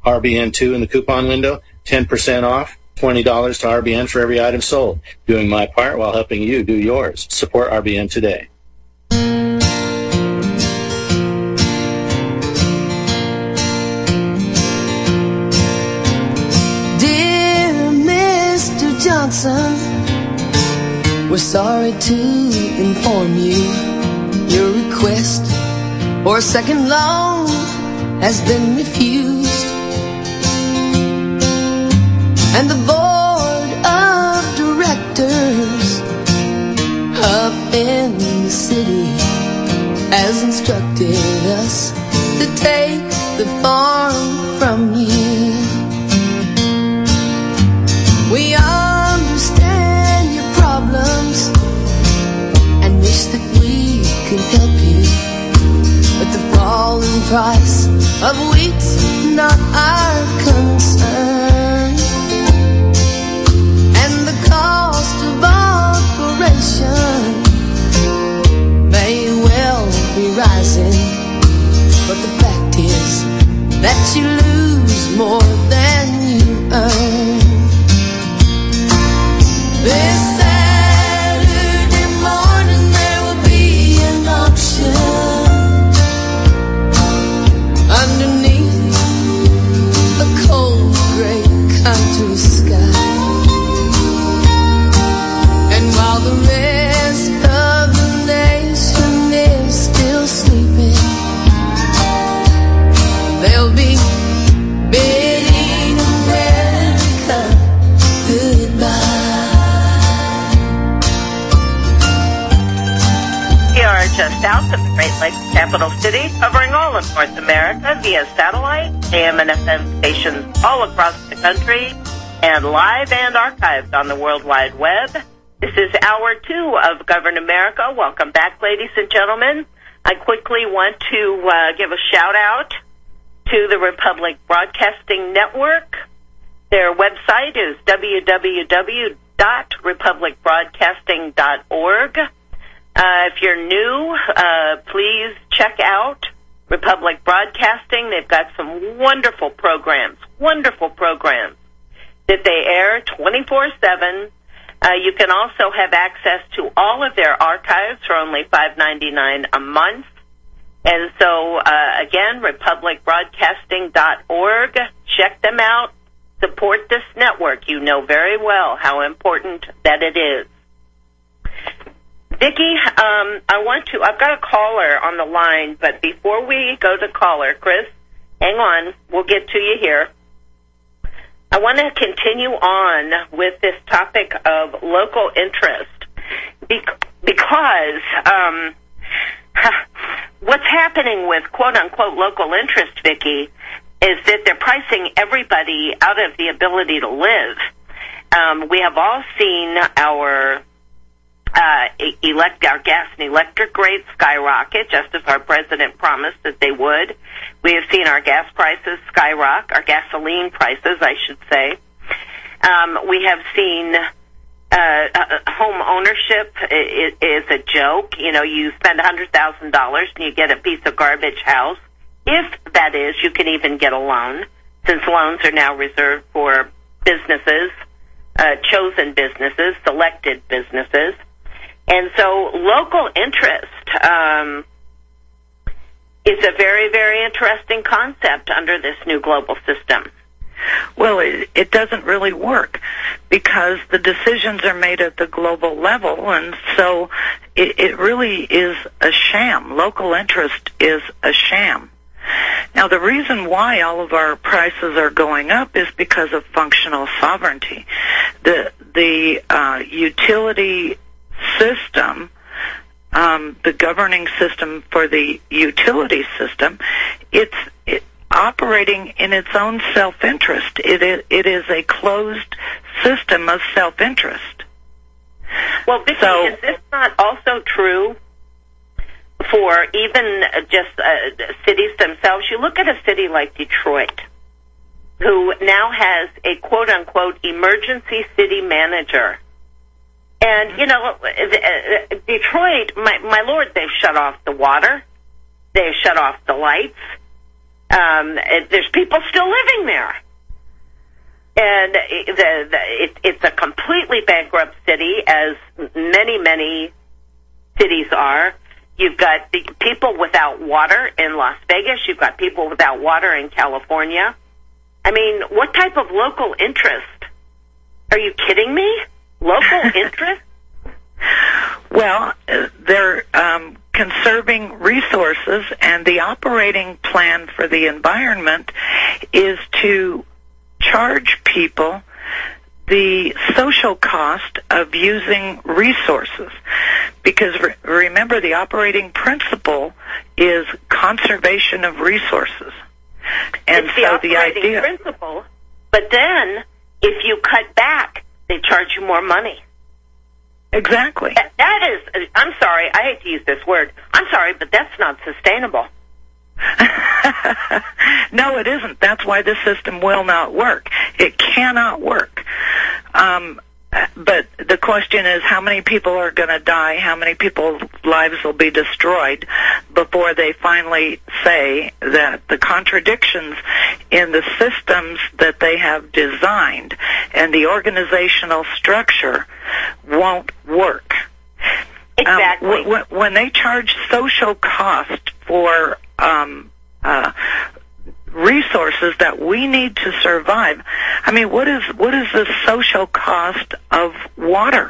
RBN2 in the coupon window, 10% off, $20 to RBN for every item sold. Doing my part while helping you do yours. Support RBN today. Dear Mr. Johnson, we're sorry to inform you your request for a second loan has been refused. And the board of directors up in the city has instructed us to take the farm from you. We understand your problems and wish that we could help you, but the falling price of wheat's not our concern, and the cost of operation may well be rising, but the fact is that you lose more than you earn. This Saturday morning there will be an auction underneath a cold gray country sky, and while the rest of the nation is still sleeping, they'll be bidding America goodbye. We are just south of the Great Lakes capital city, covering all of North America via satellite, AM and FM stations all across the country, and live and archived on the World Wide Web. This is Hour 2 of Govern America. Welcome back, ladies and gentlemen. I quickly want to give a shout-out to the Republic Broadcasting Network. Their website is www.republicbroadcasting.org. If you're new, please check out Republic Broadcasting. They've got some wonderful programs that they air 24/7. You can also have access to all of their archives for only $5.99 a month. And so, again, republicbroadcasting.org. Check them out. Support this network. You know very well how important that it is. Vicki, I've got a caller on the line, but before we go to caller, Chris, hang on, we'll get to you here. I want to continue on with this topic of local interest because what's happening with quote-unquote local interest, Vicki, is that they're pricing everybody out of the ability to live. We have all seen our gas and electric rates skyrocket, just as our president promised that they would. We have seen our gas prices skyrocket, our gasoline prices, I should say. We have seen home ownership is a joke. You know, you spend $100,000 and you get a piece of garbage house. If that is, you can even get a loan, since loans are now reserved for businesses, chosen businesses, selected businesses. And so local interest is a very, very interesting concept under this new global system. Well, it doesn't really work because the decisions are made at the global level, and so it really is a sham. Local interest is a sham. Now, the reason why all of our prices are going up is because of functional sovereignty. The utility system, the governing system for the utility system, it's operating in its own self-interest. It is a closed system of self-interest. Well, Vicki, is this not also true for even just cities themselves? You look at a city like Detroit, who now has a quote-unquote emergency city manager. And, you know, Detroit, my Lord, they've shut off the water. They've shut off the lights. There's people still living there. And it's a completely bankrupt city, as many, many cities are. You've got the people without water in Las Vegas. You've got people without water in California. I mean, what type of local interest? Are you kidding me? Local interest? Well, they're conserving resources, and the operating plan for the environment is to charge people the social cost of using resources. Because remember, the operating principle is conservation of resources. And it's the so operating the idea principle, but then if you cut back, they charge you more money. Exactly. That is, I'm sorry, I hate to use this word. I'm sorry, but that's not sustainable. No, it isn't. That's why this system will not work. It cannot work. But the question is, how many people are going to die? How many people's lives will be destroyed before they finally say that the contradictions in the systems that they have designed and the organizational structure won't work? Exactly. When they charge social cost for resources that we need to survive. I mean, what is the social cost of water?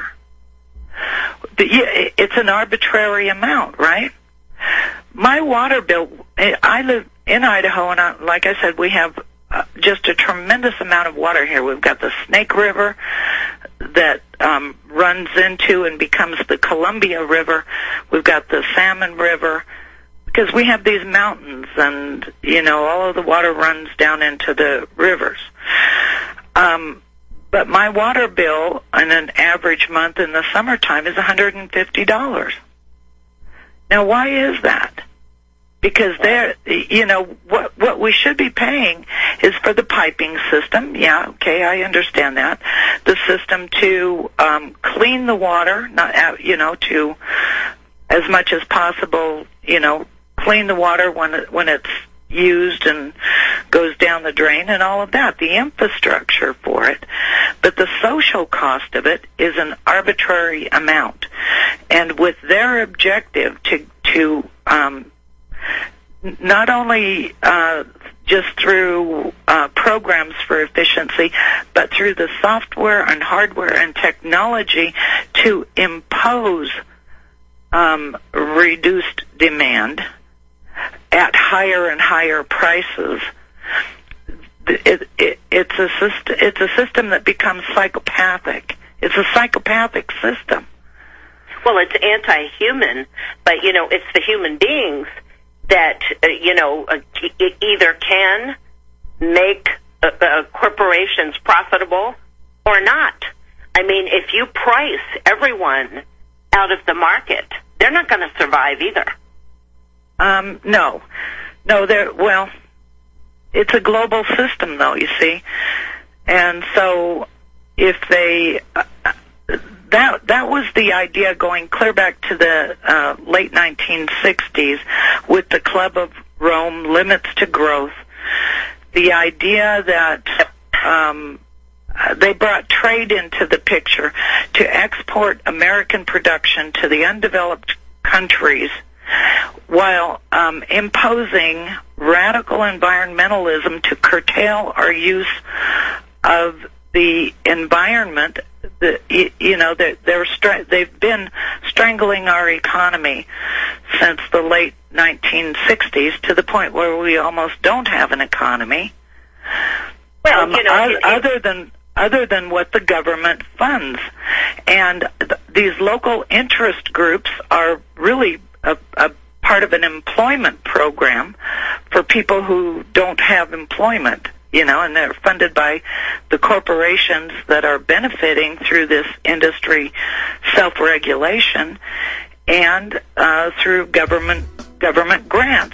It's an arbitrary amount, right? My water bill, I live in Idaho, and like I said, we have just a tremendous amount of water here. We've got the Snake River that runs into and becomes the Columbia River. We've got the Salmon River, because we have these mountains, and, all of the water runs down into the rivers. But my water bill in an average month in the summertime is $150. Now, why is that? Because what we should be paying is for the piping system. Yeah, okay, I understand that. The system to clean the water, to as much as possible, clean the water when it's used and goes down the drain and all of that, the infrastructure for it. But the social cost of it is an arbitrary amount. And with their objective to not only just through programs for efficiency, but through the software and hardware and technology to impose reduced demand at higher and higher prices, it's a system that becomes psychopathic. It's a psychopathic system. Well, it's anti-human, but it's the human beings that either can make corporations profitable or not. I mean, if you price everyone out of the market, they're not going to survive either. No, it's a global system, though, you see. And so if they, that was the idea going clear back to the late 1960s with the Club of Rome, Limits to Growth, the idea that they brought trade into the picture to export American production to the undeveloped countries while imposing radical environmentalism to curtail our use of the environment. They've been strangling our economy since the late 1960s to the point where we almost don't have an economy. Well, other than what the government funds, and these local interest groups are really a part of an employment program for people who don't have employment, and they're funded by the corporations that are benefiting through this industry self-regulation and through government grants.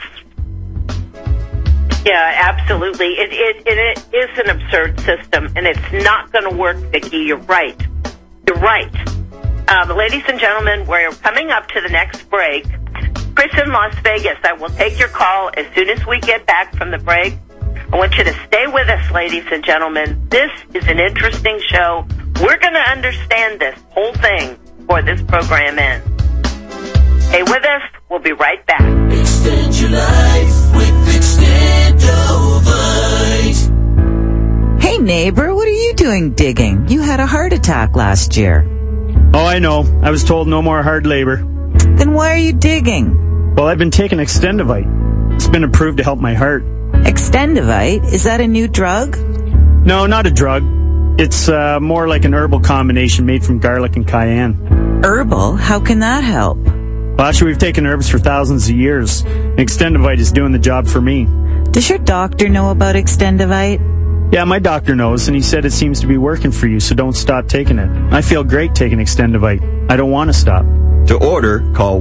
Yeah, absolutely. It is an absurd system, and it's not going to work, Vicki. You're right. You're right. Ladies and gentlemen, we're coming up to the next break. Chris in Las Vegas, I will take your call as soon as we get back from the break. I want you to stay with us, ladies and gentlemen. This is an interesting show. We're going to understand this whole thing before this program ends. Stay with us. We'll be right back. Extend your life with Extendovite. Hey, neighbor, what are you doing digging? You had a heart attack last year. Oh, I know. I was told no more hard labor. Then why are you digging? Well, I've been taking Extendovite. It's been approved to help my heart. Extendovite? Is that a new drug? No, not a drug. It's more like an herbal combination made from garlic and cayenne. Herbal? How can that help? Well, actually, we've taken herbs for thousands of years. Extendovite is doing the job for me. Does your doctor know about Extendovite? Yeah, my doctor knows, and he said it seems to be working for you, so don't stop taking it. I feel great taking Extendovite. I don't want to stop. To order, call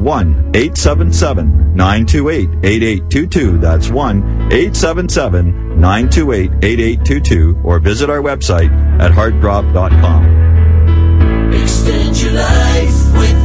1-877-928-8822. That's 1-877-928-8822. Or visit our website at heartdrop.com. Extend your life with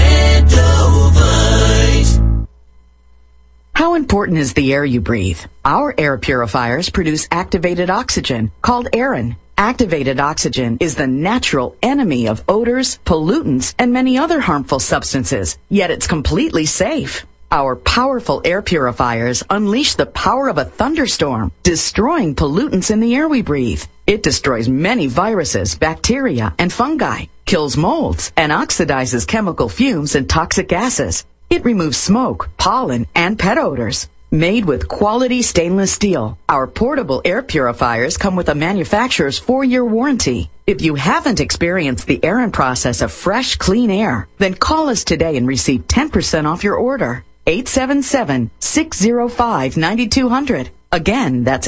Extendovite. How important is the air you breathe? Our air purifiers produce activated oxygen, called Aerin. Activated oxygen is the natural enemy of odors, pollutants, and many other harmful substances, yet it's completely safe. Our powerful air purifiers unleash the power of a thunderstorm, destroying pollutants in the air we breathe. It destroys many viruses, bacteria, and fungi, kills molds, and oxidizes chemical fumes and toxic gases. It removes smoke, pollen, and pet odors. Made with quality stainless steel, our portable air purifiers come with a manufacturer's 4-year warranty. If you haven't experienced the Aerin process of fresh, clean air, then call us today and receive 10% off your order. 877-605-9200. Again, that's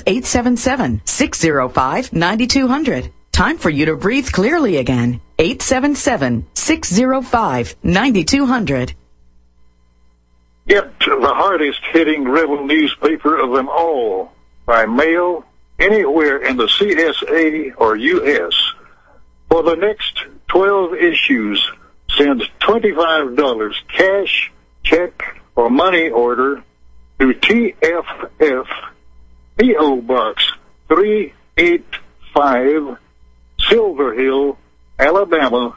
877-605-9200. Time for you to breathe clearly again. 877-605-9200. Get the hardest-hitting rebel newspaper of them all by mail anywhere in the CSA or U.S. For the next 12 issues, send $25 cash, check, or money order to TFF, P.O. Box 385, Silver Hill, Alabama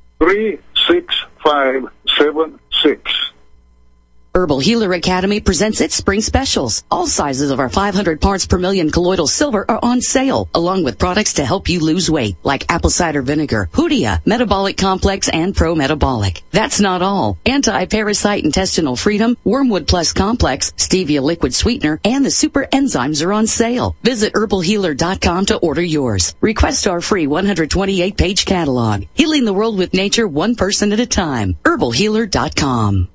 36576. Herbal Healer Academy presents its spring specials. All sizes of our 500 parts per million colloidal silver are on sale, along with products to help you lose weight, like apple cider vinegar, Hoodia, Metabolic Complex, and Pro Metabolic. That's not all. Anti-parasite intestinal freedom, Wormwood Plus Complex, Stevia liquid sweetener, and the super enzymes are on sale. Visit herbalhealer.com to order yours. Request our free 128-page catalog. Healing the world with nature, one person at a time. herbalhealer.com.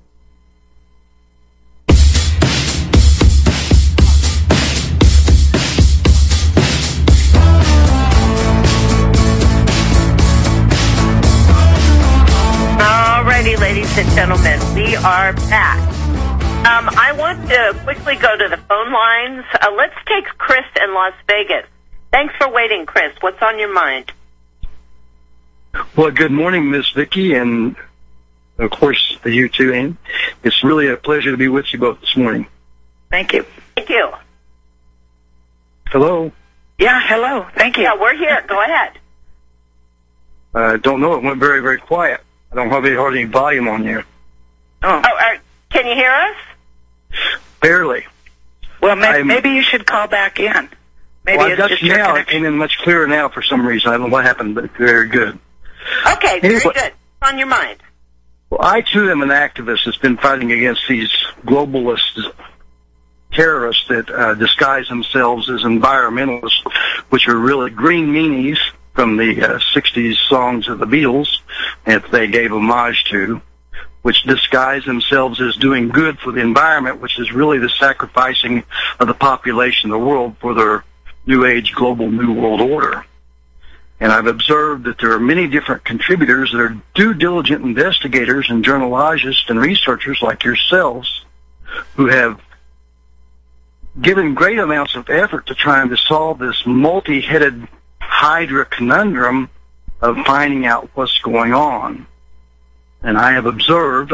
Ladies and gentlemen, we are back. I want to quickly go to the phone lines. Let's take Chris in Las Vegas. Thanks for waiting, Chris. What's on your mind? Well, good morning, Miss Vicki, and of course, you too, Ann. It's really a pleasure to be with you both this morning. Thank you. Thank you. Hello? Yeah, hello. Thank you. Yeah, we're here. Go ahead. Don't know. It went very, very quiet. I don't have any volume on you. Can you hear us? Barely. Well, maybe you should call back in. Maybe well, it's just your now. It connection. came in much clearer now for some reason. I don't know what happened, but very good. Okay, very good. What's on your mind? Well, I, too, am an activist that's been fighting against these globalist terrorists that disguise themselves as environmentalists, which are really green meanies from the 60s songs of the Beatles, that they gave homage to, which disguise themselves as doing good for the environment, which is really the sacrificing of the population of the world for their New Age global New World Order. And I've observed that there are many different contributors that are due diligent investigators and journalogists and researchers like yourselves who have given great amounts of effort to trying to solve this multi-headed Hydra conundrum of finding out what's going on. And I have observed, I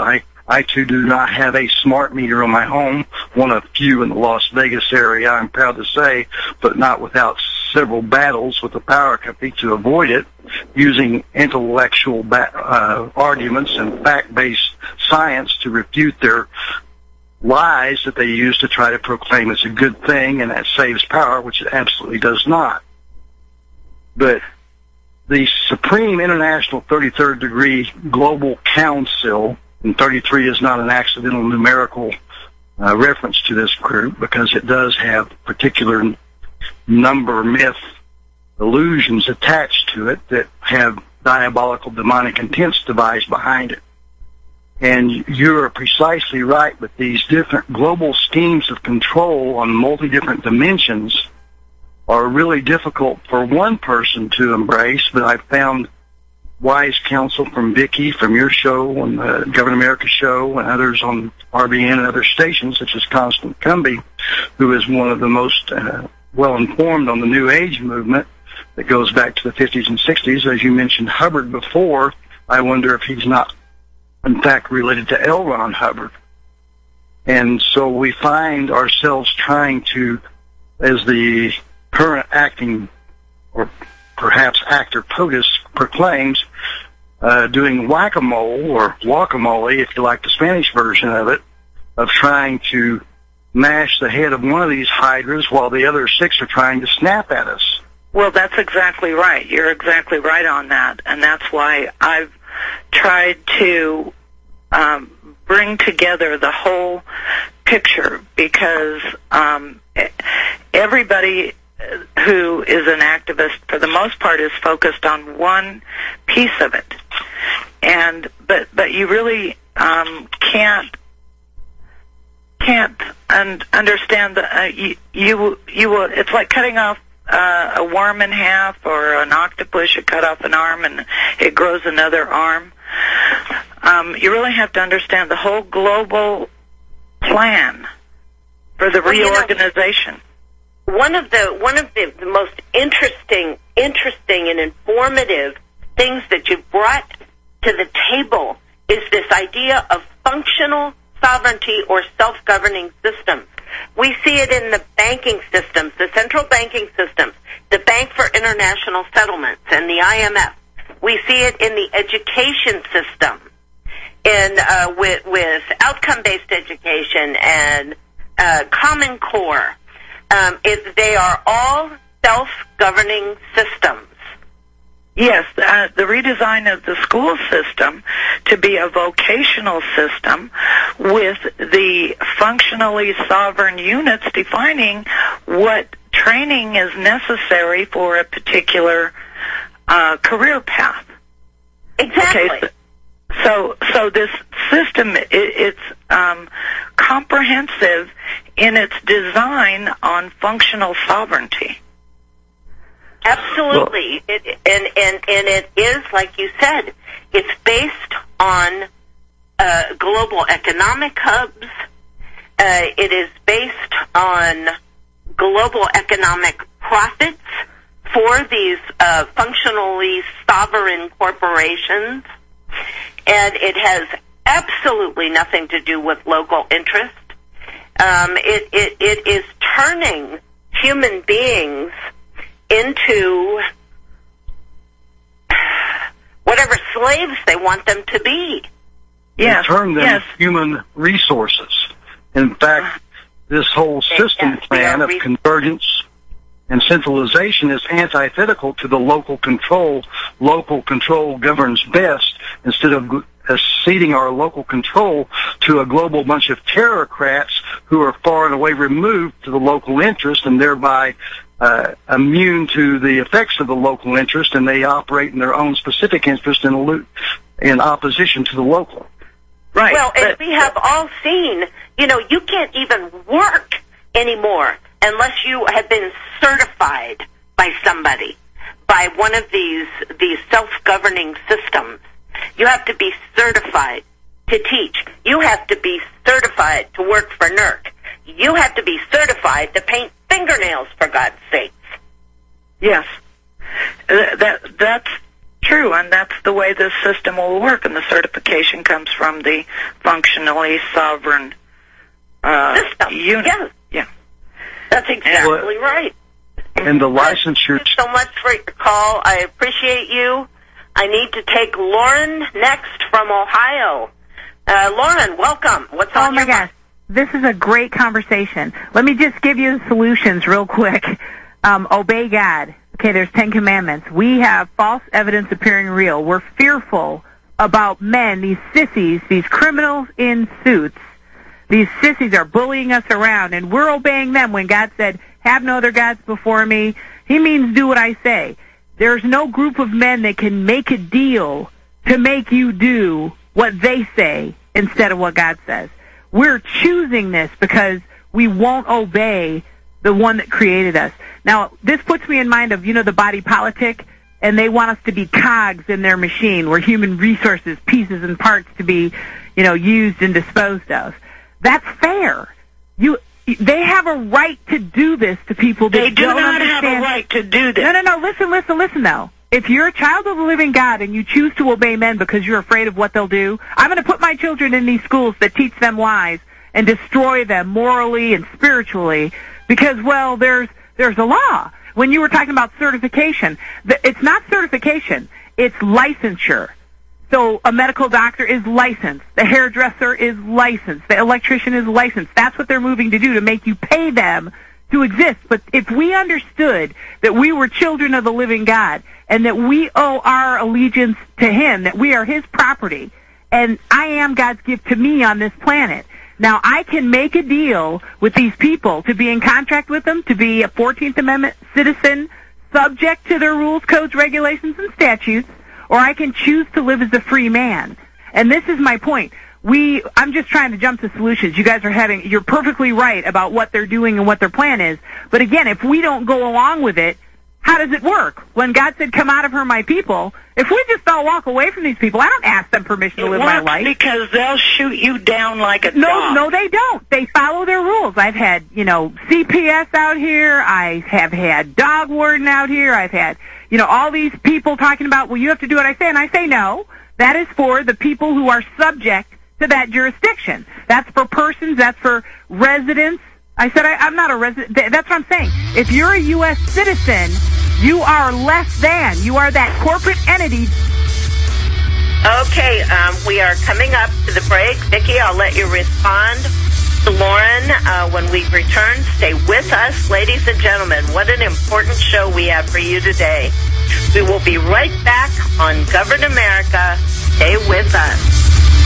I, too, do not have a smart meter on my home, one of few in the Las Vegas area, I'm proud to say, but not without several battles with the power company to avoid it, using intellectual arguments and fact-based science to refute their lies that they use to try to proclaim it's a good thing and that saves power, which it absolutely does not. But the Supreme International 33rd Degree Global Council, and 33 is not an accidental numerical reference to this group because it does have particular number myth illusions attached to it that have diabolical demonic intents devised behind it. And you're precisely right with these different global schemes of control on multi-different dimensions are really difficult for one person to embrace, but I've found wise counsel from Vicki, from your show, and the Government America show, and others on RBN and other stations, such as Constant Cumby, who is one of the most well-informed on the New Age movement that goes back to the 50s and 60s. As you mentioned Hubbard before, I wonder if he's not, in fact, related to L. Ron Hubbard. And so we find ourselves trying to, as the current acting, or perhaps actor POTUS proclaims, doing whack-a-mole, or guacamole, if you like the Spanish version of it, of trying to mash the head of one of these hydras while the other 6 are trying to snap at us. Well, that's exactly right. You're exactly right on that, and that's why I've tried to bring together the whole picture, because everybody who is an activist, for the most part, is focused on one piece of it, but you really can't understand the you will. It's like cutting off a worm in half, or an octopus. You cut off an arm and it grows another arm. You really have to understand the whole global plan for the reorganization. One of the most interesting and informative things that you brought to the table is this idea of functional sovereignty or self-governing systems. We see it in the banking systems, the central banking systems, the Bank for International Settlements and the IMF. We see it in the education system, with outcome-based education and Common Core. They are all self-governing systems. Yes, the redesign of the school system to be a vocational system with the functionally sovereign units defining what training is necessary for a particular career path. Exactly. Okay, so this system, it's comprehensive in its design on functional sovereignty. Absolutely. And it is, like you said, it's based on global economic hubs. It is based on global economic profits for these functionally sovereign corporations. And it has absolutely nothing to do with local interest. It is turning human beings into whatever slaves they want them to be. Yes, they turn them human resources. In fact, this whole system plan of convergence and centralization is antithetical to the local control. Local control governs best, instead of ceding our local control to a global bunch of terrorcrats who are far and away removed to the local interest and thereby immune to the effects of the local interest, and they operate in their own specific interest in opposition to the local. Right. Well, and we have all seen, you can't even work anymore unless you have been certified by somebody, by one of these self-governing systems. You have to be certified to teach. You have to be certified to work for NERC. You have to be certified to paint fingernails, for God's sakes. Yes. That's true, and that's the way this system will work, and the certification comes from the functionally sovereign system. Unit. Yes. Yeah. That's exactly right. And the licensure... Thank you so much for your call. I appreciate you. I need to take Lauren next from Ohio. Lauren, welcome. What's on your mind? Oh, my gosh. This is a great conversation. Let me just give you the solutions real quick. Obey God. Okay, there's 10 commandments. We have false evidence appearing real. We're fearful about men, these sissies, these criminals in suits. These sissies are bullying us around, and we're obeying them when God said, have no other gods before me. He means do what I say. There's no group of men that can make a deal to make you do what they say instead of what God says. We're choosing this because we won't obey the one that created us. Now, this puts me in mind of, the body politic, and they want us to be cogs in their machine. We're human resources, pieces and parts to be, used and disposed of. That's fair. They have a right to do this to people that They do don't not understand. have a right to do this. No. Listen, though. If you're a child of the living God and you choose to obey men because you're afraid of what they'll do, I'm going to put my children in these schools that teach them lies and destroy them morally and spiritually because, well, there's a law. When you were talking about certification, it's not certification, it's licensure. So a medical doctor is licensed. The hairdresser is licensed. The electrician is licensed. That's what they're moving to do, to make you pay them to exist. But if we understood that we were children of the living God and that we owe our allegiance to Him, that we are His property, and I am God's gift to me on this planet, now I can make a deal with these people to be in contract with them, to be a 14th Amendment citizen, subject to their rules, codes, regulations, and statutes, or I can choose to live as a free man. And this is my point. I'm just trying to jump to solutions. You guys you're perfectly right about what they're doing and what their plan is. But again, if we don't go along with it, how does it work? When God said, come out of her, my people, if we just all walk away from these people, I don't ask them permission to live my life. Because they'll shoot you down like a dog. No, they don't. They follow their rules. I've had, CPS out here. I have had dog warden out here. I've had, all these people talking about, well, you have to do what I say. And I say no. That is for the people who are subject to that jurisdiction. That's for persons. That's for residents. I said I'm not a resident. That's what I'm saying. If you're a U.S. citizen, you are less than. You are that corporate entity. Okay, we are coming up to the break. Vicki, I'll let you respond to Lauren when we return. Stay with us, ladies and gentlemen. What an important show we have for you today. We will be right back on Govern America. Stay with us.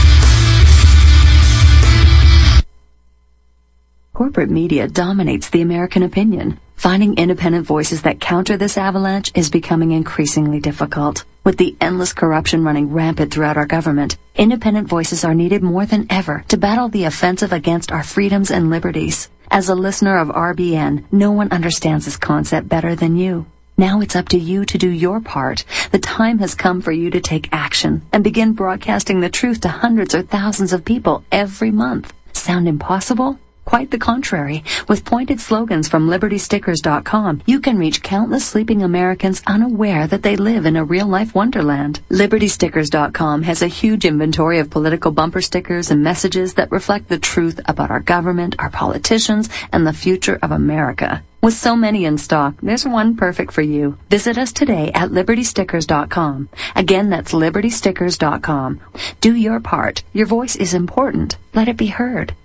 Corporate media dominates the American opinion. Finding independent voices that counter this avalanche is becoming increasingly difficult. With the endless corruption running rampant throughout our government, independent voices are needed more than ever to battle the offensive against our freedoms and liberties. As a listener of RBN, no one understands this concept better than you. Now it's up to you to do your part. The time has come for you to take action and begin broadcasting the truth to hundreds or thousands of people every month. Sound impossible? Quite the contrary. With pointed slogans from LibertyStickers.com, you can reach countless sleeping Americans unaware that they live in a real-life wonderland. LibertyStickers.com has a huge inventory of political bumper stickers and messages that reflect the truth about our government, our politicians, and the future of America. With so many in stock, there's one perfect for you. Visit us today at LibertyStickers.com. Again, that's LibertyStickers.com. Do your part. Your voice is important. Let it be heard.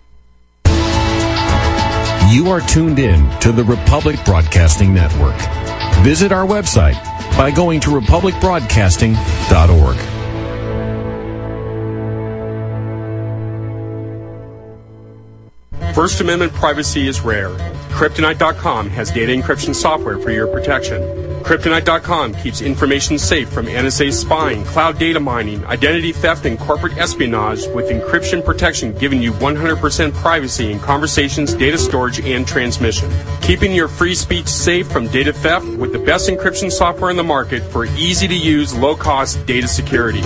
You are tuned in to the Republic Broadcasting Network. Visit our website by going to republicbroadcasting.org. First Amendment privacy is rare. Kryptonite.com has data encryption software for your protection. Kryptonite.com keeps information safe from NSA spying, cloud data mining, identity theft, and corporate espionage with encryption protection giving you 100% privacy in conversations, data storage, and transmission. Keeping your free speech safe from data theft with the best encryption software in the market for easy-to-use, low-cost data security.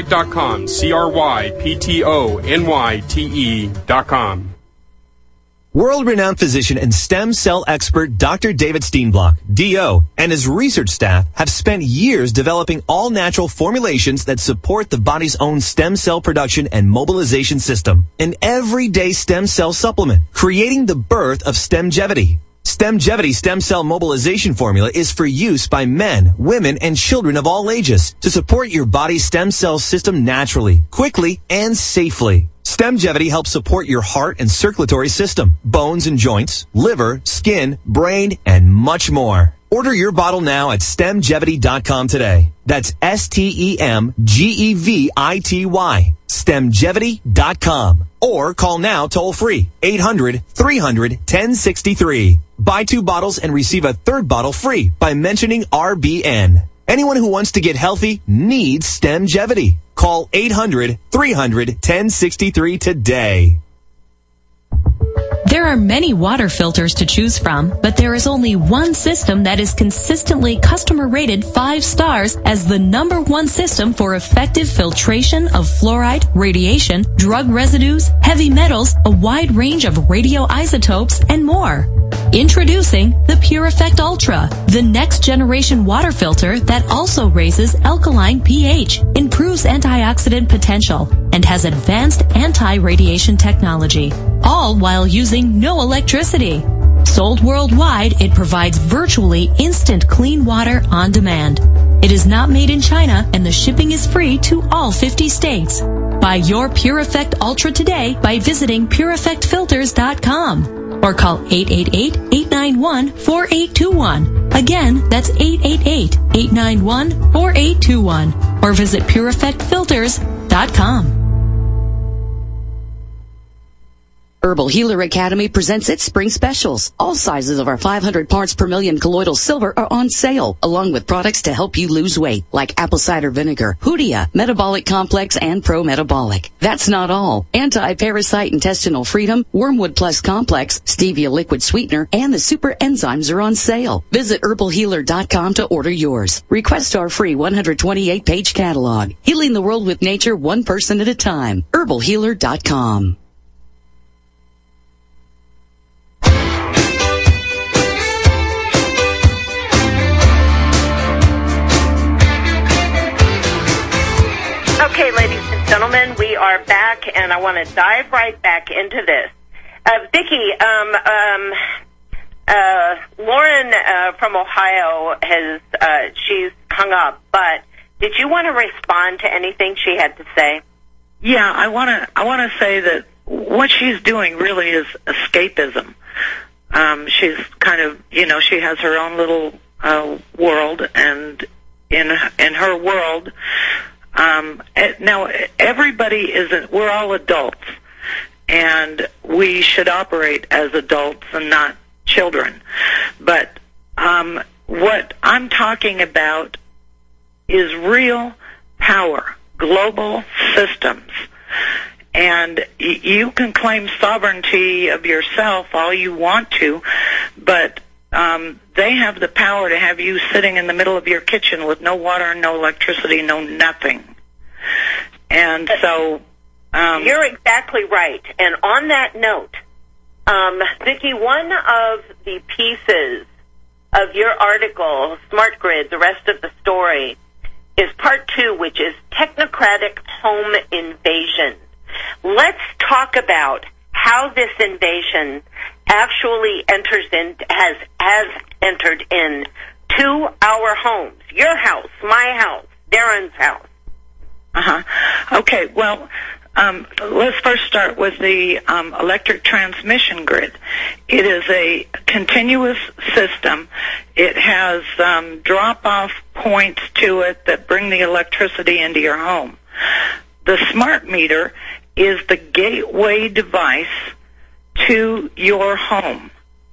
Kryptonite.com, CRYPTONYTE.com. World-renowned physician and stem cell expert Dr. David Steenblock, DO, and his research staff have spent years developing all-natural formulations that support the body's own stem cell production and mobilization system. An everyday stem cell supplement, creating the birth of Stemgevity. Stemgevity stem cell mobilization formula is for use by men, women, and children of all ages to support your body's stem cell system naturally, quickly, and safely. Stemgevity helps support your heart and circulatory system, bones and joints, liver, skin, brain, and much more. Order your bottle now at Stemgevity.com today. That's STEMGEVITY. Stemgevity.com. Or call now toll free 800-300-1063. Buy 2 bottles and receive a 3rd bottle free by mentioning RBN. Anyone who wants to get healthy needs Stemgevity. Call 800-300-1063 today. There are many water filters to choose from, but there is only one system that is consistently customer rated 5 stars as the #1 system for effective filtration of fluoride, radiation, drug residues, heavy metals, a wide range of radioisotopes, and more. Introducing the Pure Effect Ultra, the next generation water filter that also raises alkaline pH, improves antioxidant potential, and has advanced anti-radiation technology, all while using no electricity. Sold worldwide, it provides virtually instant clean water on demand. It is not made in China, and the shipping is free to all 50 states. Buy your Pure Effect Ultra today by visiting PureEffectFilters.com. Or call 888-891-4821. Again, that's 888-891-4821. Or visit PureEffectFilters.com. Herbal Healer Academy presents its spring specials. All sizes of our 500 parts per million colloidal silver are on sale, along with products to help you lose weight, like apple cider vinegar, Hoodia, Metabolic Complex, and Pro Metabolic. That's not all. Anti-parasite intestinal freedom, Wormwood Plus Complex, Stevia liquid sweetener, and the super enzymes are on sale. Visit herbalhealer.com to order yours. Request our free 128-page catalog. Healing the world with nature, one person at a time. herbalhealer.com. Okay, ladies and gentlemen, we are back, and I want to dive right back into this. Vicki, Lauren from Ohio she's hung up, but did you want to respond to anything she had to say? Yeah, I want to say that what she's doing really is escapism. She's kind of, she has her own little world, and in her world. Now, everybody we're all adults, and we should operate as adults and not children. But what I'm talking about is real power, global systems. And you can claim sovereignty of yourself all you want to, but they have the power to have you sitting in the middle of your kitchen with no water, no electricity, no nothing. And so... you're exactly right. And on that note, Vicki, one of the pieces of your article, Smart Grid, the rest of the story, is part 2, which is technocratic home invasion. Let's talk about how this invasion actually has entered in to our homes, your house, my house, Darren's house. Okay, well, let's first start with the electric transmission grid. It is a continuous system. It has drop-off points to it that bring the electricity into your home. The smart meter is the gateway device to your home.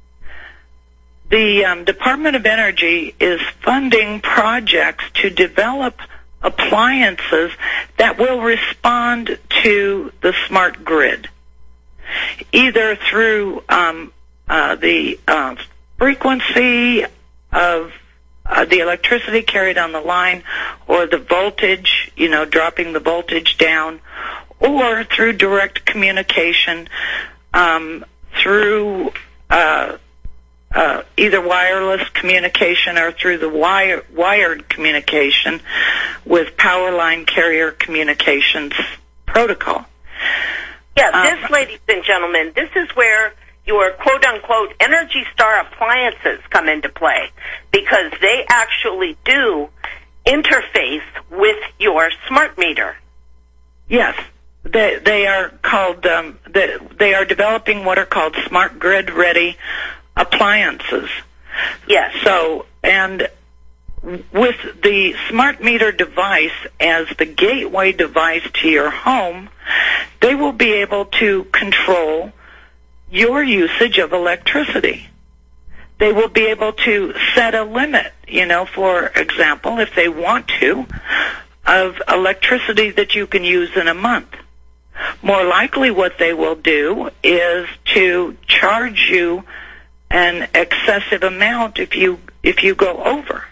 The Department of Energy is funding projects to develop appliances that will respond to the smart grid, either through the frequency of the electricity carried on the line, or the voltage, dropping the voltage down, or through direct communication through either wireless communication or through the wired communication with power line carrier communications protocol. Yeah, this, ladies and gentlemen, this is where your quote-unquote Energy Star appliances come into play, because they actually do interface with your smart meter. Yes, they are called. They are developing what are called smart grid-ready appliances. Yes. So, and with the smart meter device as the gateway device to your home, they will be able to control your usage of electricity. They will be able to set a limit, for example, if they want to, of electricity that you can use in a month. More likely what they will do is to charge you an excessive amount if you go over.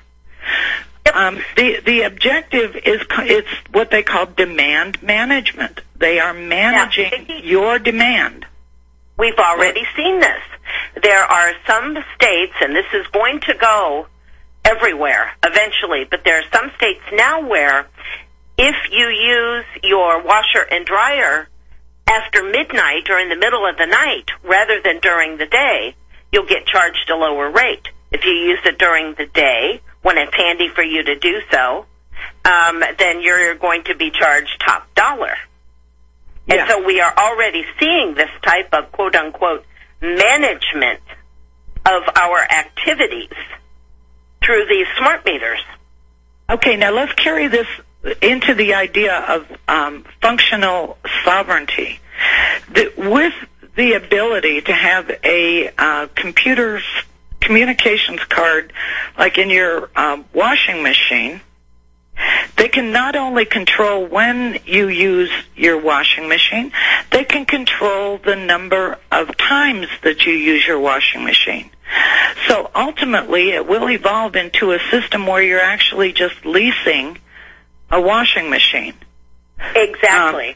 The objective is it's what they call demand management. They are managing your demand. We've already seen this. There are some states, and this is going to go everywhere eventually, but there are some states now where if you use your washer and dryer after midnight or in the middle of the night rather than during the day, you'll get charged a lower rate. If you use it during the day, when it's handy for you to do so, then you're going to be charged top dollar. And so we are already seeing this type of quote-unquote management of our activities through these smart meters. Okay, now let's carry this into the idea of functional sovereignty. With the ability to have a computer communications card like in your washing machine, they can not only control when you use your washing machine, they can control the number of times that you use your washing machine. So ultimately, it will evolve into a system where you're actually just leasing a washing machine. Exactly.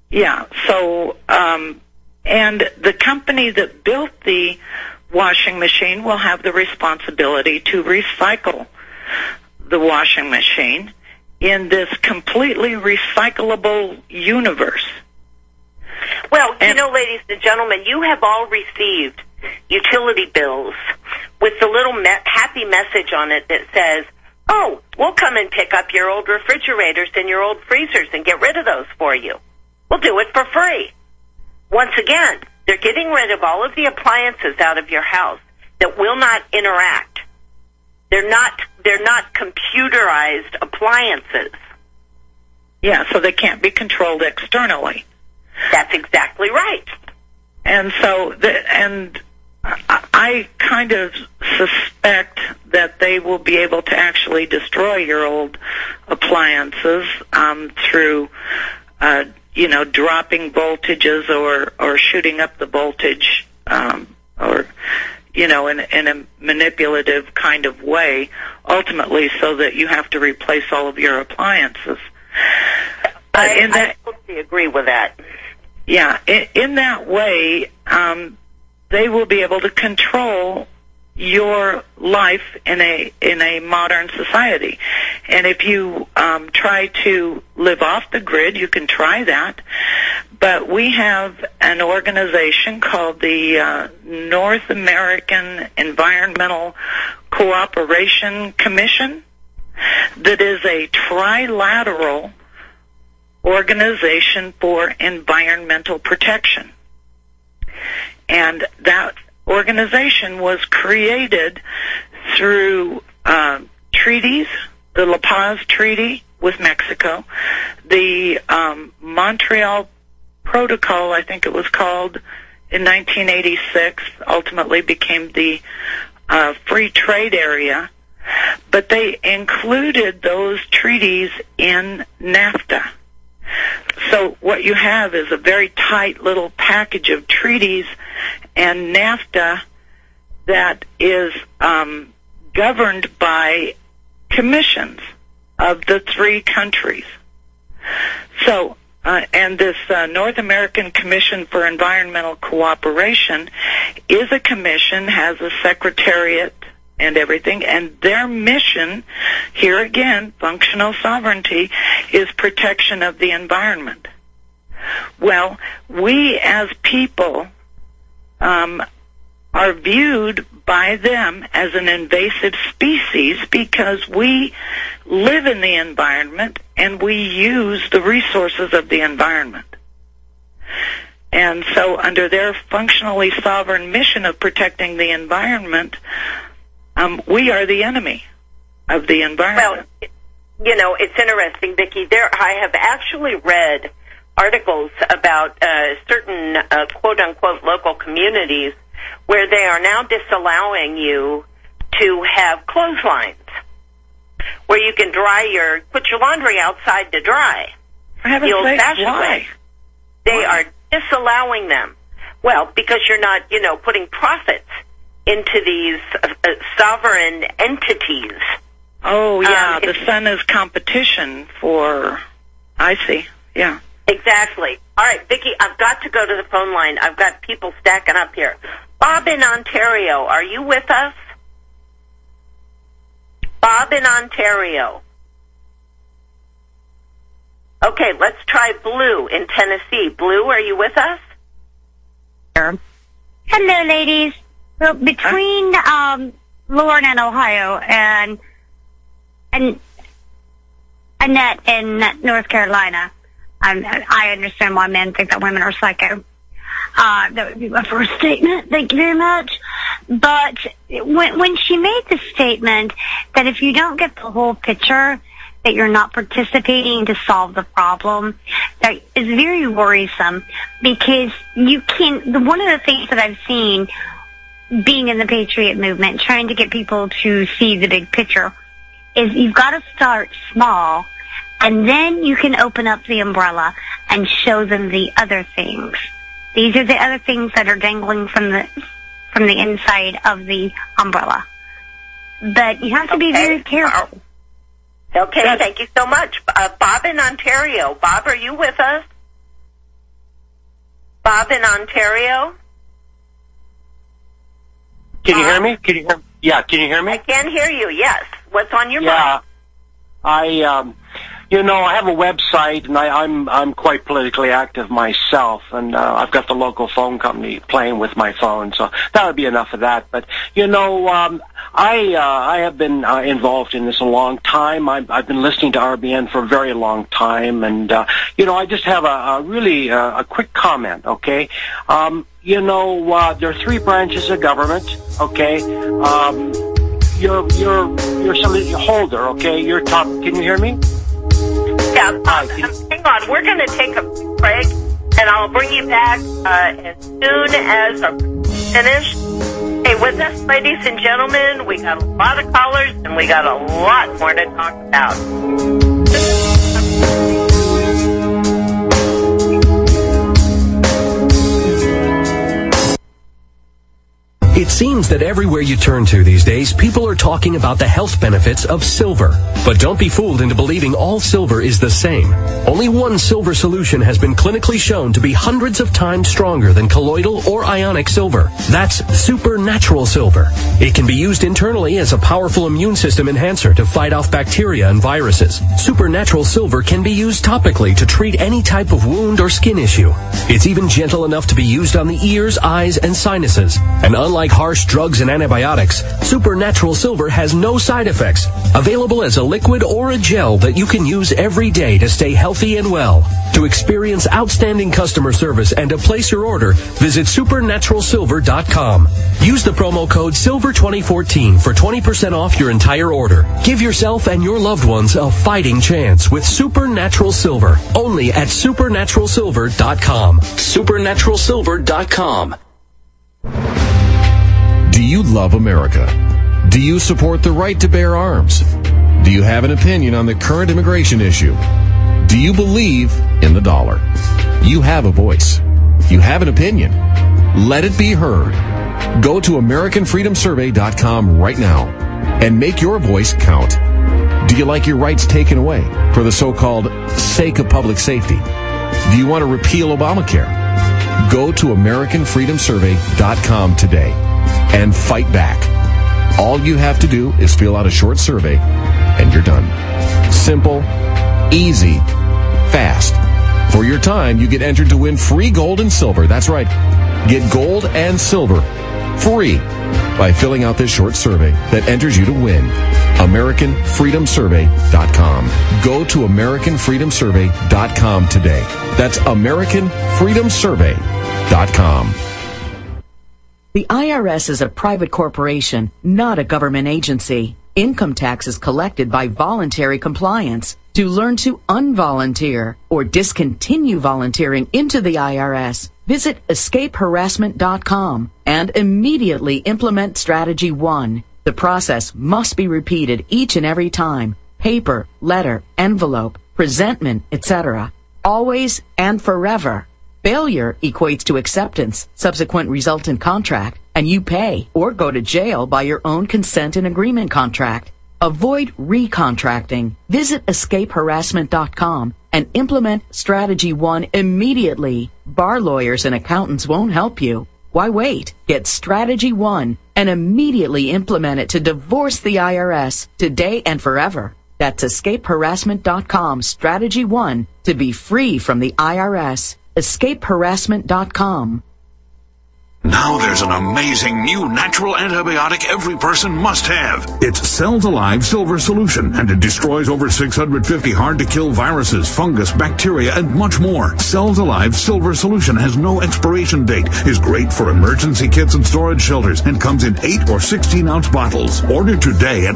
So, and the company that built the washing machine will have the responsibility to recycle the washing machine in this completely recyclable universe. Well, ladies and gentlemen, you have all received utility bills with the little happy message on it that says, oh, we'll come and pick up your old refrigerators and your old freezers and get rid of those for you. We'll do it for free. Once again, they're getting rid of all of the appliances out of your house that will not interact. They're not computerized appliances. Yeah, so they can't be controlled externally. That's exactly right. And so, I kind of suspect that they will be able to actually destroy your old appliances through, dropping voltages or shooting up the voltage, in a manipulative kind of way, ultimately so that you have to replace all of your appliances. I totally agree with that. Yeah, in that way, they will be able to control your life in a modern society. And if you try to live off the grid, you can try that. But we have an organization called the North American Environmental Cooperation Commission that is a trilateral organization for environmental protection. And that organization was created through treaties, the La Paz Treaty with Mexico, the Montreal Protocol, I think it was called, in 1986, ultimately became the Free Trade Area, but they included those treaties in NAFTA. So what you have is a very tight little package of treaties and NAFTA that is governed by commissions of the three countries. So And this North American Commission for Environmental Cooperation is a commission, has a secretariat and everything, and their mission, here again, functional sovereignty, is protection of the environment. Well, we as people are viewed by them as an invasive species because we live in the environment and we use the resources of the environment. And so under their functionally sovereign mission of protecting the environment, we are the enemy of the environment. Well, you know, it's interesting, Vicki. I have actually read articles about certain quote-unquote local communities where they are now disallowing you to have clotheslines where you can put your laundry outside to dry. For heaven's sake, why? They are disallowing them. Well, because you're not, putting profits into these sovereign entities. Oh, yeah, the sun is competition for, I see, yeah. Exactly. All right, Vicki, I've got to go to the phone line. I've got people stacking up here. Bob in Ontario, are you with us? Bob in Ontario. Okay, let's try Blue in Tennessee. Blue, are you with us? Hello, ladies. Well, between Lauren in Ohio and Annette in North Carolina, I understand why men think that women are psycho. That would be my first statement. Thank you very much. But when she made the statement that if you don't get the whole picture, that you're not participating to solve the problem, that is very worrisome because you can't. One of the things that I've seen being in the Patriot movement, trying to get people to see the big picture, is you've got to start small, and then you can open up the umbrella and show them the other things. These are the other things that are dangling from the inside of the umbrella. But you have to be very careful. Okay, thank you so much. Bob in Ontario. Bob, are you with us? Bob in Ontario? Can you hear me? Yeah, can you hear me? I can hear you, yes. What's on your mind? Yeah, I have a website, and I'm quite politically active myself, and I've got the local phone company playing with my phone, so that would be enough of that. But I have been involved in this a long time. I've been listening to RBN for a very long time, and I just have a really quick comment. Okay, there are three branches of government. Okay, you're somebody Holder. Okay, you're top. Can you hear me? Yeah, hang on. We're going to take a break, and I'll bring you back as soon as I'm finished. Hey, with us, ladies and gentlemen, we got a lot of callers, and we got a lot more to talk about. It seems that everywhere you turn to these days, people are talking about the health benefits of silver. But don't be fooled into believing all silver is the same. Only one silver solution has been clinically shown to be hundreds of times stronger than colloidal or ionic silver. That's supernatural silver. It can be used internally as a powerful immune system enhancer to fight off bacteria and viruses. Supernatural silver can be used topically to treat any type of wound or skin issue. It's even gentle enough to be used on the ears, eyes, and sinuses. And unlike harsh drugs and antibiotics, supernatural silver has no side effects. Available as a liquid or a gel that you can use every day to stay healthy and well. To experience outstanding customer service and to place your order, visit supernaturalsilver.com. Use the promo code SILVER2014 for 20% off your entire order. Give yourself and your loved ones a fighting chance with Supernatural Silver. Only at supernaturalsilver.com. Supernaturalsilver.com. Do you love America? Do you support the right to bear arms? Do you have an opinion on the current immigration issue? Do you believe in the dollar? You have a voice. You have an opinion. Let it be heard. Go to AmericanFreedomSurvey.com right now and make your voice count. Do you like your rights taken away for the so-called sake of public safety? Do you want to repeal Obamacare? Go to AmericanFreedomSurvey.com today and fight back. All you have to do is fill out a short survey, and you're done. Simple, easy, fast. For your time, you get entered to win free gold and silver. That's right. Get gold and silver free by filling out this short survey that enters you to win. AmericanFreedomSurvey.com. Go to AmericanFreedomSurvey.com today. That's AmericanFreedomSurvey.com. The IRS is a private corporation, not a government agency. Income tax is collected by voluntary compliance. To learn to unvolunteer or discontinue volunteering into the IRS, visit escapeharassment.com and immediately implement Strategy 1. The process must be repeated each and every time. Paper, letter, envelope, presentment, etc. Always and forever. Failure equates to acceptance, subsequent resultant contract, and you pay or go to jail by your own consent and agreement contract. Avoid recontracting. Visit escapeharassment.com and implement Strategy 1 immediately. Bar lawyers and accountants won't help you. Why wait? Get Strategy 1 and immediately implement it to divorce the IRS today and forever. That's escapeharassment.com, Strategy 1, to be free from the IRS. escapeharassment.com. Now there's an amazing new natural antibiotic every person must have. It's Cells Alive Silver Solution, and it destroys over 650 hard-to-kill viruses, fungus, bacteria, and much more. Cells Alive Silver Solution has no expiration date, is great for emergency kits and storage shelters, and comes in 8 or 16-ounce bottles. Order today at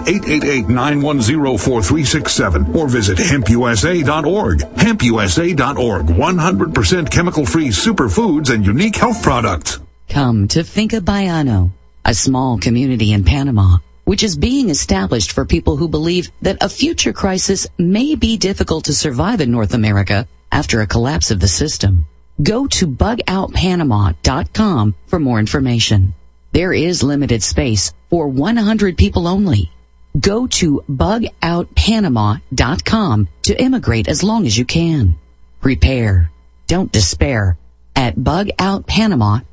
888-910-4367 or visit hempusa.org. Hempusa.org, 100% chemical-free superfoods and unique health products. Come to Finca Bayano, a small community in Panama, which is being established for people who believe that a future crisis may be difficult to survive in North America after a collapse of the system. Go to bugoutpanama.com for more information. There is limited space for 100 people only. Go to bugoutpanama.com to immigrate as long as you can. Prepare. Don't despair at bugoutpanama.com.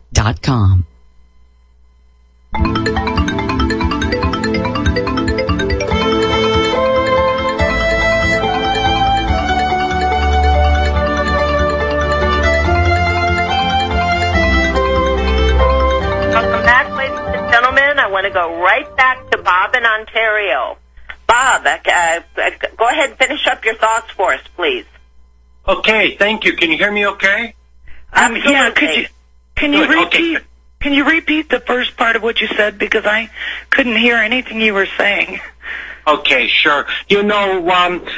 Welcome back, ladies and gentlemen. I want to go right back to Bob in Ontario. Bob, go ahead and finish up your thoughts for us, please. Okay, thank you. Can you hear me okay? Yeah, can you repeat the first part of what you said, because I couldn't hear anything you were saying. Okay, sure. You know,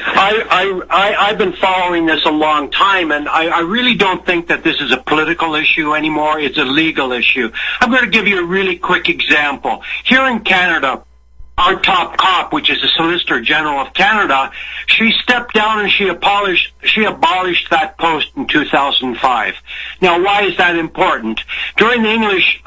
I've been following this a long time, and I really don't think that this is a political issue anymore. It's a legal issue. I'm going to give you a really quick example. Here in Canada, our top cop, which is the Solicitor General of Canada, she stepped down and she abolished that post in 2005. Now, why is that important? During the English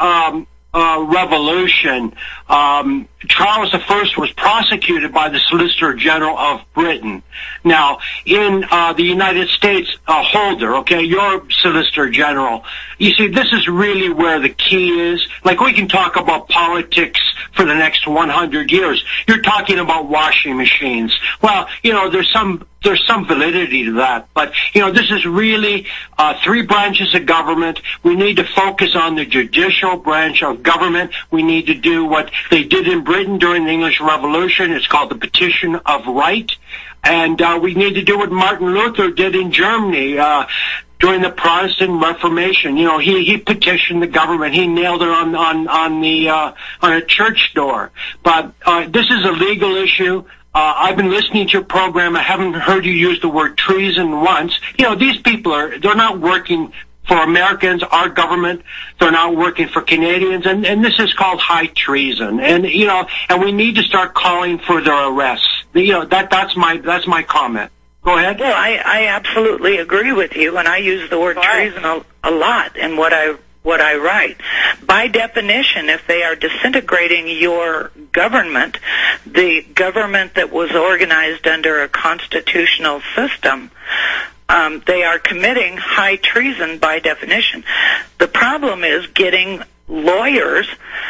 Revolution, Charles I was prosecuted by the Solicitor General of Britain. Now, in the United States, Holder, okay, your Solicitor General, you see, this is really where the key is. Like, we can talk about politics for the next 100 years. You're talking about washing machines. Well, you know, there's some validity to that. But, you know, this is really 3 branches of government. We need to focus on the judicial branch of government. We need to do what they did in Britain during the English Revolution. It's called the Petition of Right. And we need to do what Martin Luther did in Germany during the Protestant Reformation. You know, he petitioned the government. He nailed it on a church door. But this is a legal issue. I've been listening to your program. I haven't heard you use the word treason once. You know, these people they're not working for Americans, our government. They're not working for Canadians, and this is called high treason. And, you know, and we need to start calling for their arrests. You know, that's my comment. Go ahead. Well, I absolutely agree with you, and I use the word treason a lot in what I write. By definition, if they are disintegrating your government, the government that was organized under a constitutional system, they are committing high treason by definition. The problem is getting lawyers.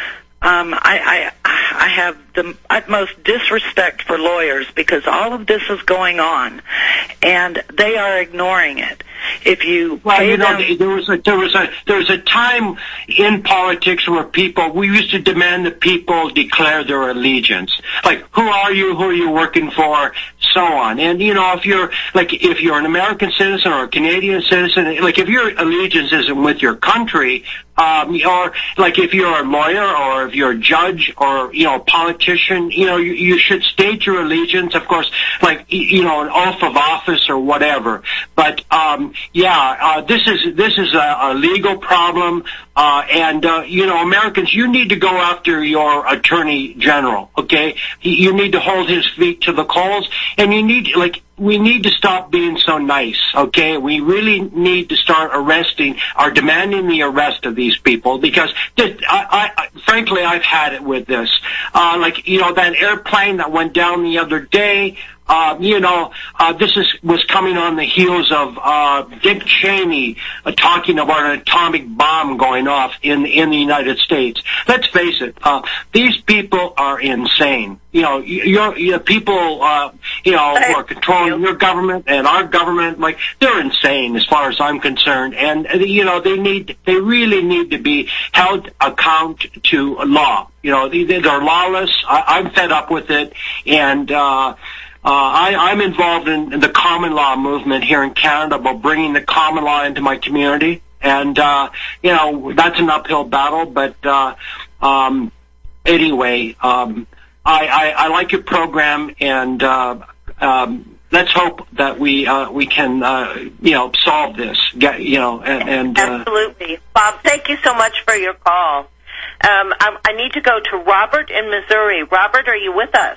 I have the utmost disrespect for lawyers because all of this is going on, and they are ignoring it. If you there was a time in politics where we used to demand that people declare their allegiance, like who are you working for, so on. And if you're an American citizen or a Canadian citizen, like if your allegiance isn't with your country, or like if you're a lawyer or if you're a judge or a politician, you should state your allegiance, of course, like an oath of office or whatever. But this is a legal problem, and Americans, you need to go after your Attorney General. Okay, you need to hold his feet to the coals, and we need to stop being so nice, okay? We really need to start demanding the arrest of these people, because frankly, I've had it with this. That airplane that went down the other day, was coming on the heels of Dick Cheney talking about an atomic bomb going off in the United States. Let's face it, these people are insane. Your people, who are controlling your government and our government, like they're insane as far as I'm concerned. And they really need to be held account to law. They're lawless. I'm fed up with it, and I'm involved in the common law movement here in Canada about bringing the common law into my community, and that's an uphill battle. But anyway, I like your program, and let's hope that we can solve this. Absolutely, Bob. Thank you so much for your call. I need to go to Robert in Missouri. Robert, are you with us?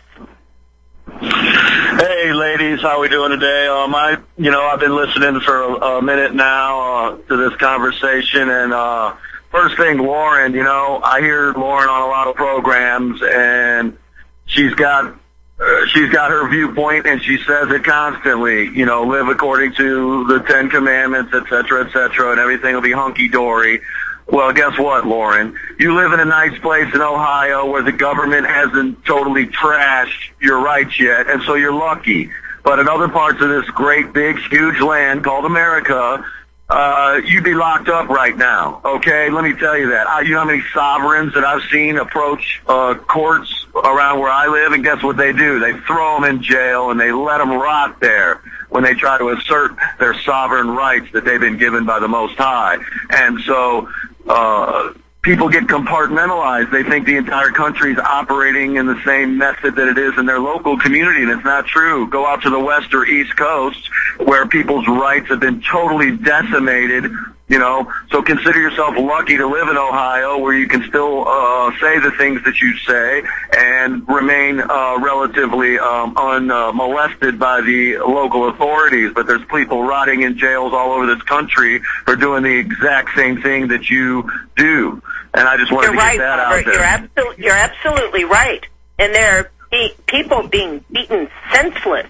Hey, ladies, how we doing today? I've been listening for a minute now to this conversation, and first thing, Lauren, I hear Lauren on a lot of programs, and she's got her viewpoint, and she says it constantly. Live according to the 10 Commandments, et cetera, and everything will be hunky-dory. Well, guess what, Lauren? You live in a nice place in Ohio where the government hasn't totally trashed your rights yet, and so you're lucky. But in other parts of this great, big, huge land called America, you'd be locked up right now, okay? Let me tell you that. You know how many sovereigns that I've seen approach courts around where I live, and guess what they do? They throw them in jail, and they let them rot there when they try to assert their sovereign rights that they've been given by the Most High. And so people get compartmentalized. They think the entire country is operating in the same method that it is in their local community, and it's not true. Go out to the West or East Coast where people's rights have been totally decimated, so consider yourself lucky to live in Ohio where you can still say the things that you say and remain relatively unmolested by the local authorities. But there's people rotting in jails all over this country for doing the exact same thing that you do. And I just wanted to get that out there. You're absolutely right. And there are people being beaten senseless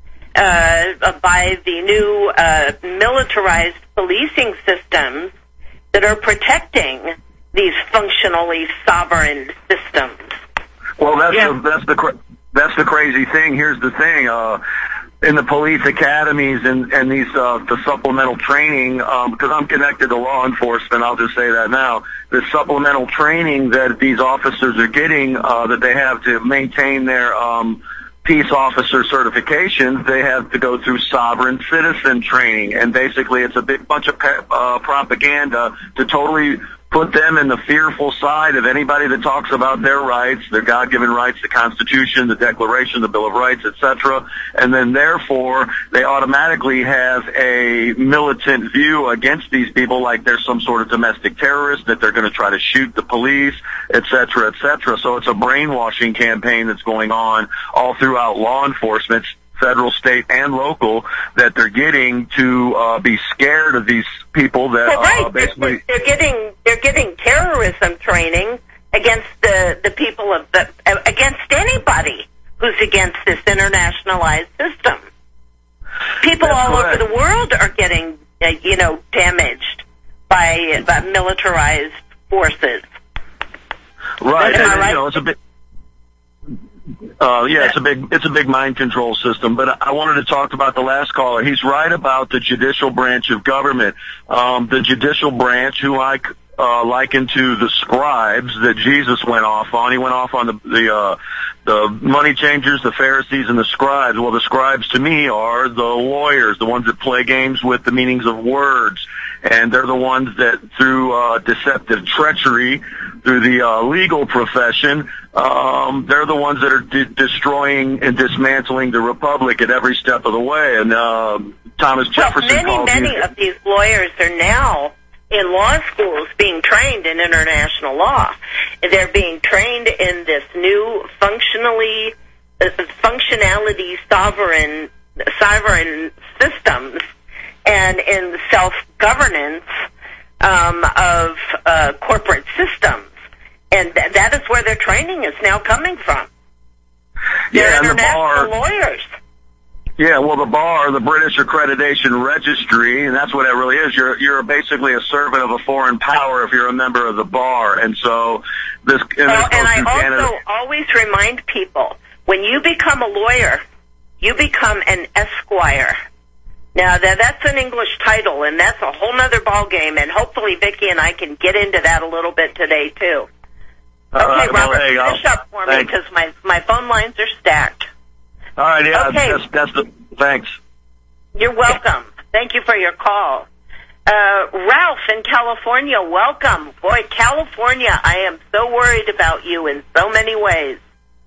by the new militarized policing systems that are protecting these functionally sovereign systems. Well, that's the crazy thing. Here's the thing. In the police academies and these the supplemental training, because I'm connected to law enforcement, I'll just say that now. The supplemental training that these officers are getting, that they have to maintain their peace officer certifications, they have to go through sovereign citizen training, and basically it's a big bunch of propaganda to totally put them in the fearful side of anybody that talks about their rights, their God-given rights, the Constitution, the Declaration, the Bill of Rights, etc. And then, therefore, they automatically have a militant view against these people, like they're some sort of domestic terrorist, that they're going to try to shoot the police, etc., etc. So it's a brainwashing campaign that's going on all throughout law enforcement, federal, state, and local, that they're getting to be scared of these people that basically they're getting terrorism training against the people of against anybody who's against this internationalized system. People That's all correct. over the world are getting, damaged by militarized forces. Right. Am I And, right? it's a big. It's a big mind control system. But I wanted to talk about the last caller. He's right about the judicial branch of government. The judicial branch, who I liken to the scribes that Jesus went off on. He went off on the money changers, the Pharisees, and the scribes. Well, the scribes to me are the lawyers, the ones that play games with the meanings of words. And they're the ones that, through deceptive treachery, through the legal profession, they're the ones that are destroying and dismantling the republic at every step of the way. And Thomas Jefferson many of these lawyers are now in law schools being trained in international law. They're being trained in this new functionality sovereign systems and in self-governance of corporate systems. And that is where their training is now coming from. They're international lawyers. Yeah, well, the bar, the British Accreditation Registry, and that's what it really is. You're basically a servant of a foreign power if you're a member of the bar. And so this. And I also always remind people, when you become a lawyer, you become an esquire. Now, that's an English title, and that's a whole nother ballgame, and hopefully Vicki and I can get into that a little bit today, too. Okay, Robert, finish up for me, because my phone lines are stacked. All right, yeah, Okay. Thanks. You're welcome. Thank you for your call. Ralph in California, welcome. Boy, California, I am so worried about you in so many ways.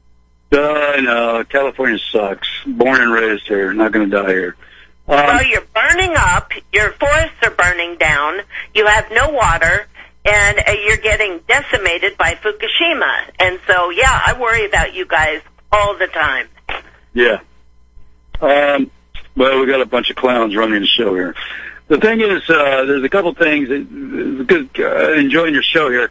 I know. California sucks. Born and raised here. Not going to die here. Well, you're burning up. Your forests are burning down. You have no water. And you're getting decimated by Fukushima. And so, yeah, I worry about you guys all the time. Yeah. Well, we got a bunch of clowns running the show here. The thing is, there's a couple things. Enjoying your show here.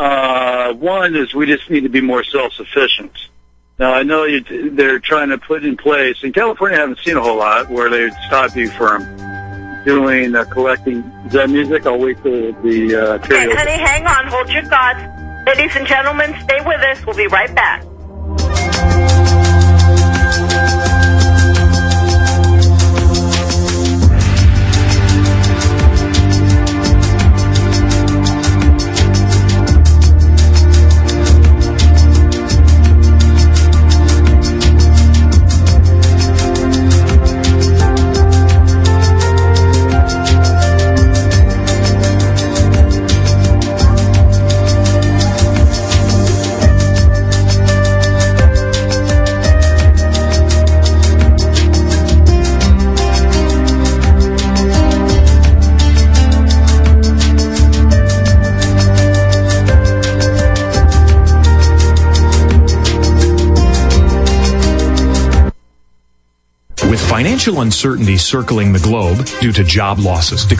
One is we just need to be more self-sufficient. Now, I know they're trying to put in place, in California I haven't seen a whole lot, where they would stop you from doing collecting. Is that music? I'll wait for the Okay, honey, hang on. Hold your thoughts. Ladies and gentlemen, stay with us. We'll be right back. Financial uncertainty circling the globe due to job losses,